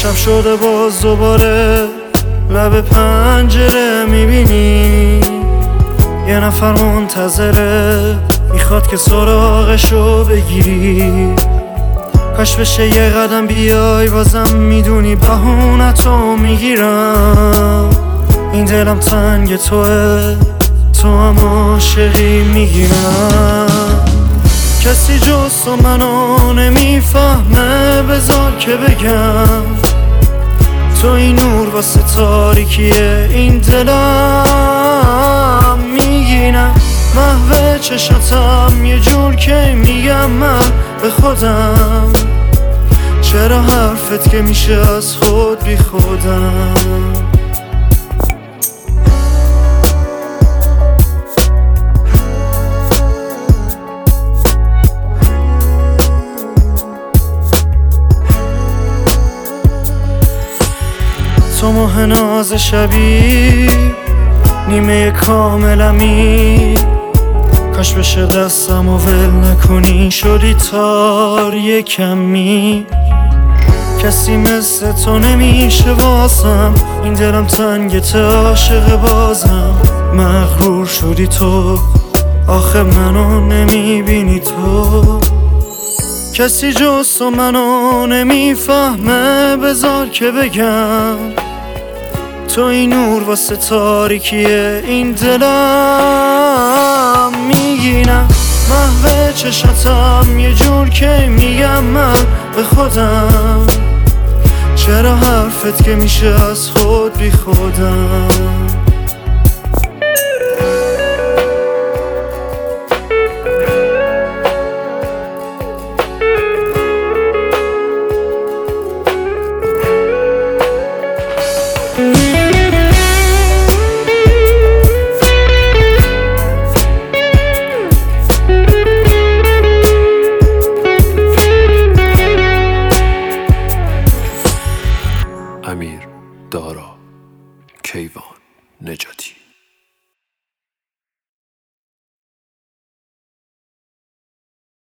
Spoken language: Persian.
شب شده باز دوباره لب پنجره میبینی یه نفر منتظره میخواد که سراغشو بگیری. کاش بشه یه قدم بیای بازم میدونی بهونتو میگیرم. این دلم تنگ توه تو هم عاشقی میگیرم. کسی جز تو منو نمیفهمه بذار که بگم تو این نور واسه تاریکیه این دلم میگینم. محو چشاتم یه جور که میگم من به خودم چرا حرفت که میشه از خود بی خودم. تو ماه ناز شبی نیمه کاملمی کاش بشه دستم و ول نکنی شدی تار یه کمی. کسی مثل تو نمیشه واسم این دلم تنگت عاشق بازم. مغرور شدی تو آخه منو نمیبینی تو. کسی جز تو منو نمیفهمه بذار که بگم تو این نور واسه تاریکیه این دلم میگینم. محو چشاتم یه جور که میگم من به خودم چرا حرفت که میشه از خود بی خودم. امیر دارا کیوان نجاتی